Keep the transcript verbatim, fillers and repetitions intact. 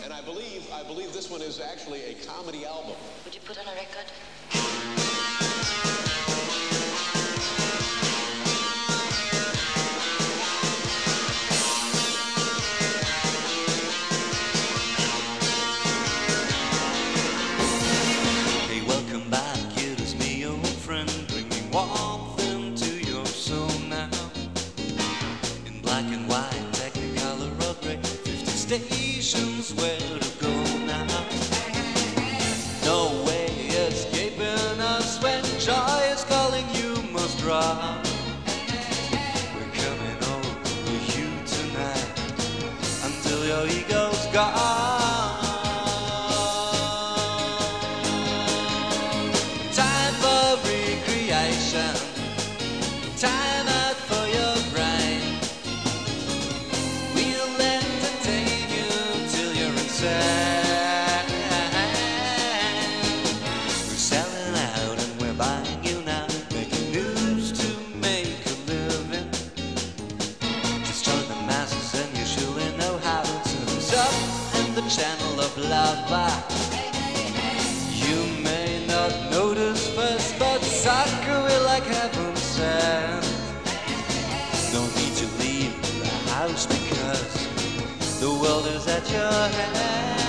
And I believe, I believe this one is actually a comedy album. Would you put on a record? Hey, welcome back, it is me, old friend, bringing warmth into your soul now. In black and white, technicolor or gray, fifty stations where to go now. No way escaping us when joy is calling, you must drop. We're coming home with you tonight until your ego's gone. Time for recreation, time out for your brain. We'll entertain you till you're insane. We're selling out and we're buying you now, making moves to make a living. Just join the masses and you surely know how to turn us up in the channel of love back. You may not notice first, but soccer will like heaven sent. No need to leave the house because the world is at your hand.